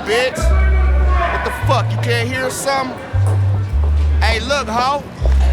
bitch. What the fuck, you can't hear something? Hey, look, ho.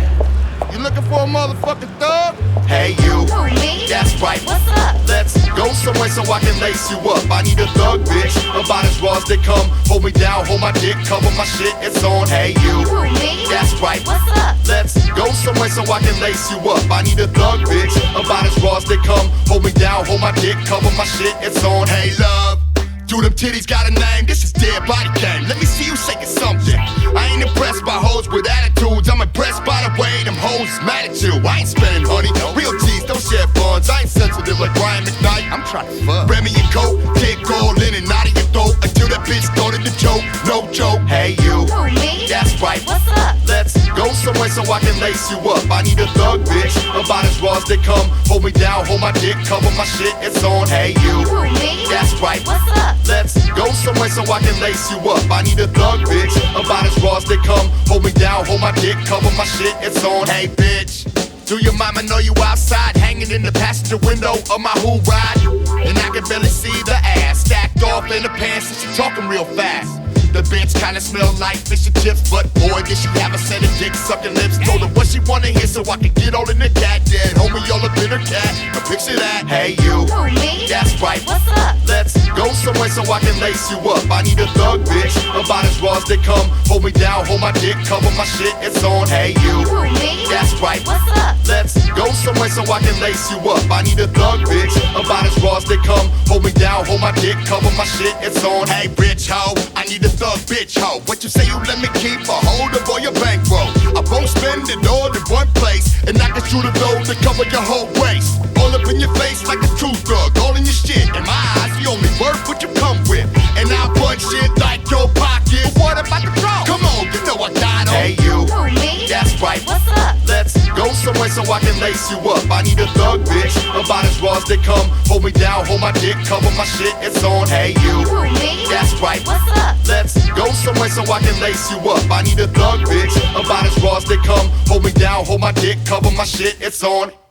You looking for a motherfucking thug? Hey, you. Who, me? That's right. What's up? Let's go somewhere so I can lace you up. I need a thug, bitch. About as raw as they come. Hold me down, hold my dick, cover my shit, it's on. Hey, you. Who, me? That's right. What's up? Let's go somewhere so I can lace you up. I need a thug, bitch. About as raw as they come. Hold me down, hold my dick, cover my shit, it's on. Hey, love. Do them titties got a name? This is dead body game. Let me see you shaking something. I ain't impressed by hoes with attitudes. I'm impressed by the way them hoes is mad at you. I ain't spending honey. Real G's don't share funds. I ain't sensitive like Brian McKnight. I'm trying to fuck. Remy and Coke, kick all in and out of your throat until that bitch started to choke. No joke. Hey, you. Who, me? That's right. What's up? Let's go somewhere so I can lace you up. I need a thug, bitch. About as raw as they come. Hold me down, hold my dick, cover my shit, it's on. Hey, you. Who, me? That's right. What's up? Let's go somewhere so I can lace you up. I need a thug, bitch. About as raw as they come. Hold me down, hold my dick, cover my shit, it's on. Hey, bitch. Do your mama know you outside, hanging in the passenger window of my who ride? And I can barely see the ass stacked off in the pants, and she talking real fast. The bitch kinda smell like fish and chips, but boy, did she have a set of dick sucking lips. Told her what she wanna hear so I could get all in the cat. Dead homie, all up in her cat. Now picture that. Hey, you. Who, me? That's right. What's up? Let's go somewhere so I can lace you up. I need a thug, bitch. About as raw as they come. Hold me down, hold my dick, cover my shit, it's on. Hey, you. Who, me? That's right. What's up? Let's go somewhere so I can lace you up. I need a thug, bitch. About as raw as they come. Hold me down, hold my dick, cover my shit, it's on. Hey, bitch, ho. I need a thug, bitch, ho. What you say you let me keep a hold of all your bankroll? I won't spend it all in one place, and I can shoot a load to cover your whole waist. All up in your face like a true thug, all in your shit. In my eyes, you only worth what you come with, and I'll punch shit like your pocket. What about the draw? Come on, you know I got 'em. Hey, you. Who, me? That's right. What's up? Let's go somewhere so I can lace you up. I need a thug, bitch. About as raw as they come. Hold me down, hold my dick, cover my shit, it's on. Hey, you. Who, me? That's right. What's up? Let's go somewhere so I can lace you up. I need a thug, bitch. About as raw as they come. Hold me down, hold my dick, cover my shit, it's on.